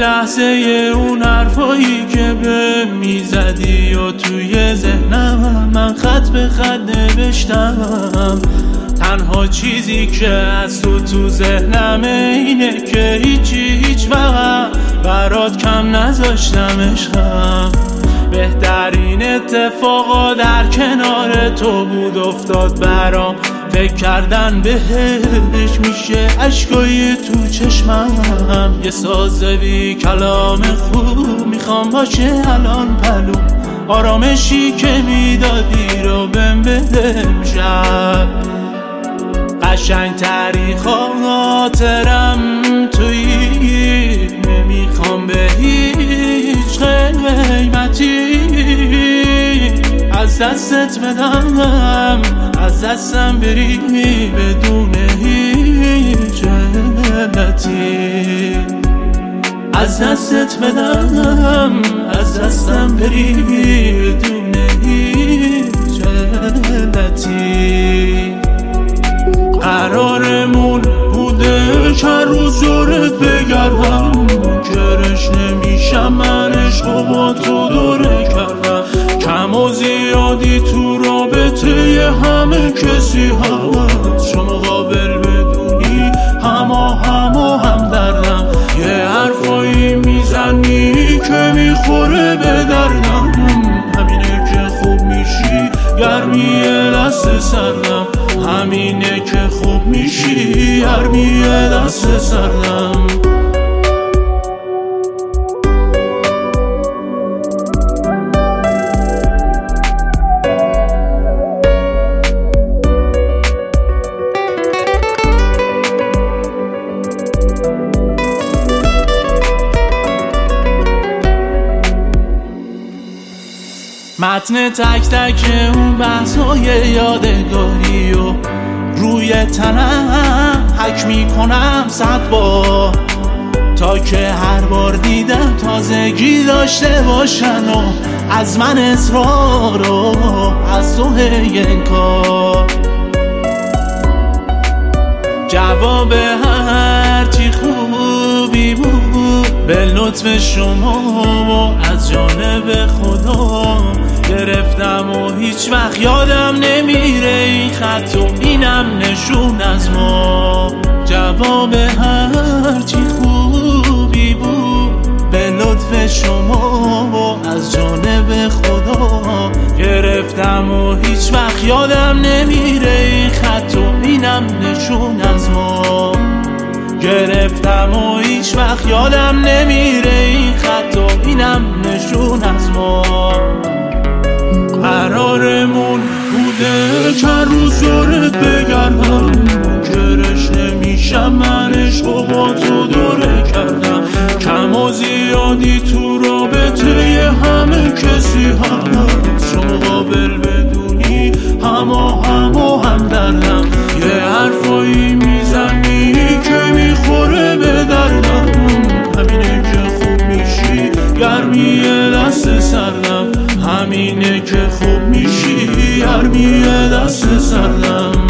لحظه اون حرفایی که به میزدی و توی ذهنم من خط به خط نوشتم. تنها چیزی که از تو ذهنمه اینه که هیچ وقت برات کم نذاشتم عشقم. بهترین اتفاقا در کنار تو بود افتاد برام، فکر کردن بهش میشه عشقای تو چشمم. یه ساز بی کلام خوب میخوام باشه الان پلو، آرامشی که میدادی رو بهم بده امشب. قشنگ تری خاطرم تویی، نمیخوام به هیچ قیمتی از دستت بدم، از دستم بری بدون هیچ علتی. از دستت بدم، از دستم بری بدون هیچ علتی. قرارمون بوده چند روز دورت بگردم، منکرش نمیشم من عشق با تو دوره کردم. کم و زیادی تو رابطه همه کسی هست، شما قابل بدونی هم دردم. یه حرفایی میزنی که میخوره به دردم، همینه که خوب میشی گرمی دست سردم، همینه که خوب میشی گرمی دست سردم. متن تک تک اون بحثای یادگاری و روی تنم حک میکنم 100 بار، تا که هر بار دیدم تازگی داشته باشن و از من اصرار و از تو انکار. جواب هرچی خوبی بود به لطف شما و از جانب خدا گرفتم و هیچ وقت یادم نمیره این خط و اینم نشون از ما. جواب هرچی خوبی بود به لطف شما و از جانب خدا گرفتم و هیچ وقت یادم نمیره این خط و اینم نشون از ما. گرفتم و هیچ وقت یادم نمیره این خط و اینم نشون از ما. قرارمون بوده چند روز دورت بگردم، منکرش نمیشم من عشق با تو دوره کردم. کم و زیادی تو رابطه همه کسی هست، شما قابل بدونی هم دردم. یه حرفایی میزنی که میخوره به دردم، همینه که خوب میشی گرمی دست سردم، همینه که خوب میشی گرمی دست سردم.